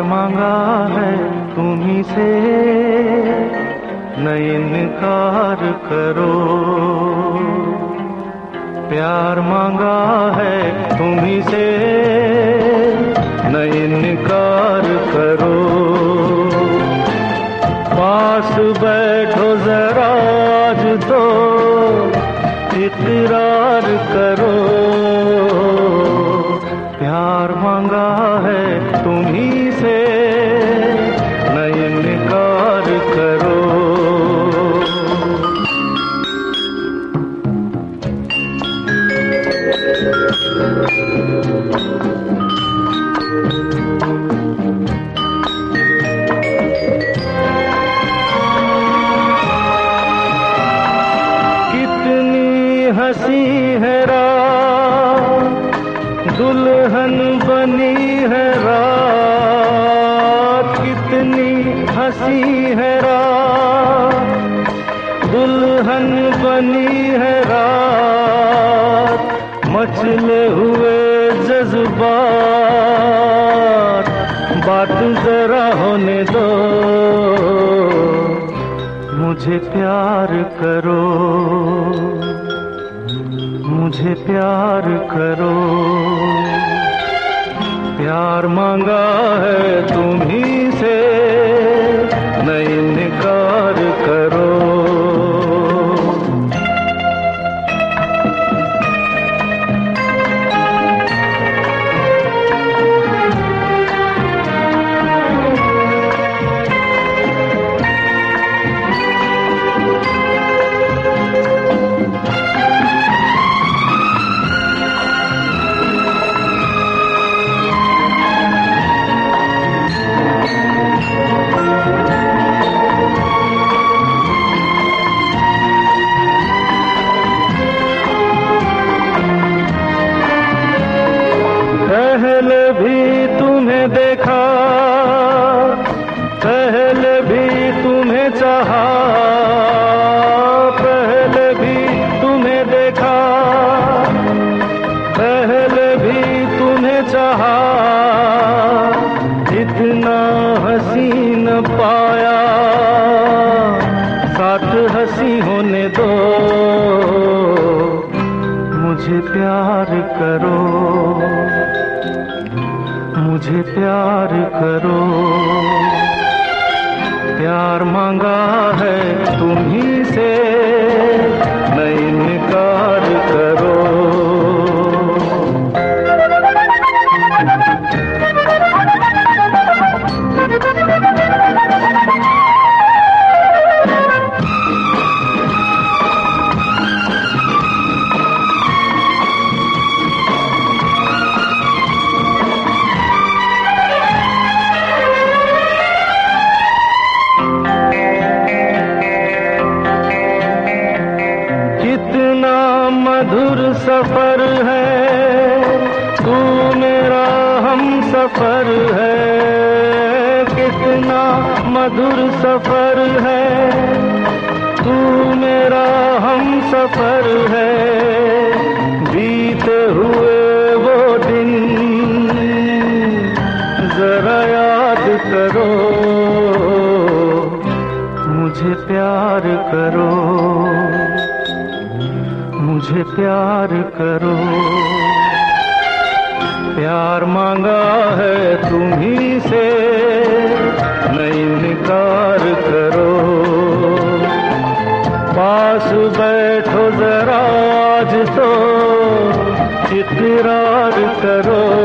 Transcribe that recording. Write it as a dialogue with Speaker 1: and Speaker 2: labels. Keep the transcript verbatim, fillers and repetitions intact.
Speaker 1: मांगा है तुम्ही से, न इनकार करो। प्यार मांगा है तुम्ही से, न इनकार करो। पास बैठो जरा आज तो इकरार करो। प्यार मांगा है तुम्ही से, न इनकार करो। कितनी हंसी है रात, दुल्हन बनी है रात। कितनी हंसी है रात, दुल्हन बनी है रात। मचले हुए जज्बात, बात जरा होने दो। मुझे प्यार करो, मुझे प्यार करो। प्यार मांगा है तुम्ही से, न इनकार करो। पहले भी तुम्हें देखा, पहले भी तुम्हें चाहा। पहले भी तुम्हें देखा, पहले भी तुम्हें चाहा। इतना हसीन पाया, साथ हंसी होने दो। मुझे प्यार करो, मुझे प्यार करो। प्यार मांगा है तुम्ही से, न इनकार करो। कितना मधुर सफर है, तू मेरा हम सफर है। कितना मधुर सफर है, तू मेरा हम सफर है। बीते हुए वो दिन जरा याद करो। मुझे प्यार करो, मुझे प्यार करो। प्यार मांगा है तुम्ही से, न इनकार करो। पास बैठो जरा आज तो इकरार करो।